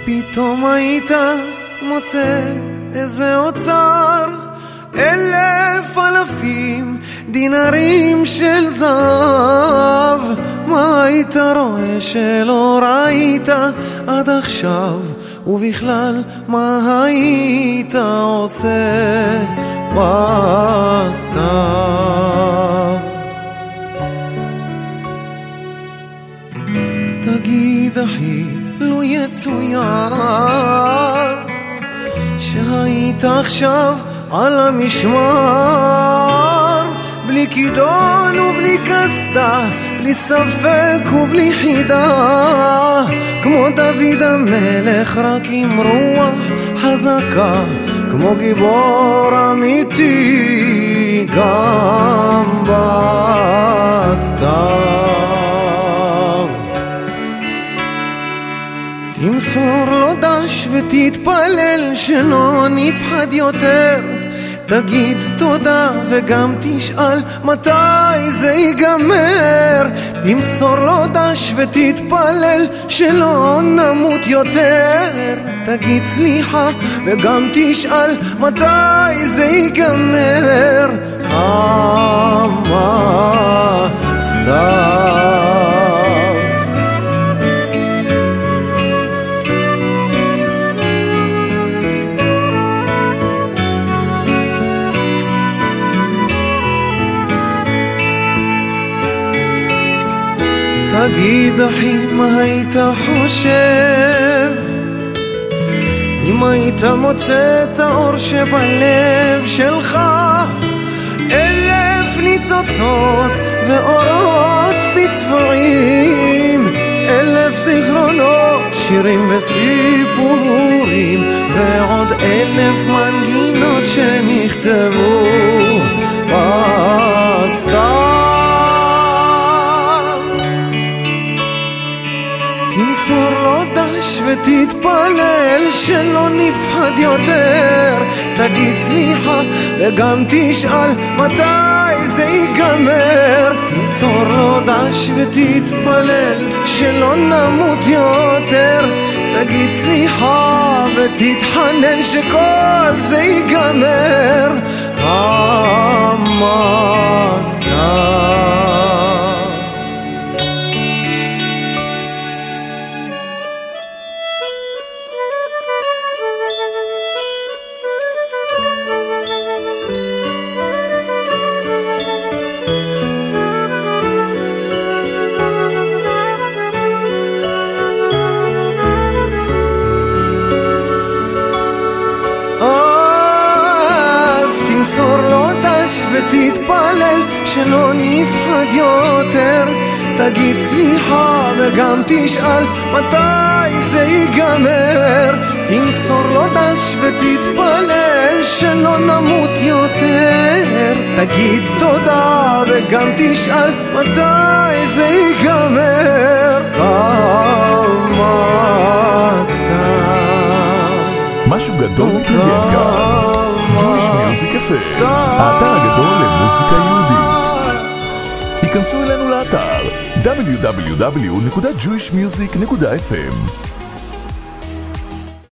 פתאום היית מוצא איזה אוצר, 1,000 אלפים דינרים של זהב. מה היית רואה שלא ראית עד עכשיו, ובכלל מה היית עושה בסתיו? תגיד אחי, לו יצויר שהיית עכשיו על המשמר, בלי כידון ובלי קסדה, בלי ספק ובלי חידה, כמו דוד המלך רק עם רוח חזקה, כמו גיבור אמיתי גם בסתיו. תמסור לו דש ותתפלל שלא נפחד יותר, תגיד תודה וגם תשאל מתי זה ייגמר. תמסור לו דש ותתפלל שלא נמות יותר, תגיד סליחה וגם תשאל מתי זה ייגמר. כמה סתיו. תגיד אחי, מה היית חושב אם היית מוצא את האור שבלב שלך? 1,000 ניצוצות ואורות בצבעים, 1,000 זיכרונות, שירים וסיפורים, ועוד 1,000 מנגינות שנכתבו בסתיו. תמסור לו דש ותתפלל שלא נפחד יותר, תגיד סליחה וגם תשאל מתי זה ייגמר. תמסור לו דש ותתפלל שלא נמות יותר, תגיד סליחה ותתחנן שכל זה ייגמר. כמה סתיו. תמסור לו דש ותתפלל שלא נפחד יותר, תגיד סליחה וגם תשאל מתי זה ייגמר. תמסור לו דש ותתפלל שלא נמות יותר, תגיד תודה וגם תשאל מתי זה ייגמר. כמה סתיו. משהו גדול מתנגן כאן. Jewish Music FM, האתר הגדול למוזיקה יהודית. היכנסו אלינו לאתר www.jewishmusic.fm.